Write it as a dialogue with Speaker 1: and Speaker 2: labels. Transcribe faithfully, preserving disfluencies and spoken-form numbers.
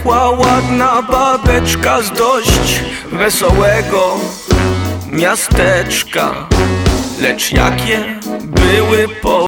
Speaker 1: Przyjechała ładna babeczka z dość wesołego miasteczka, lecz jakie były po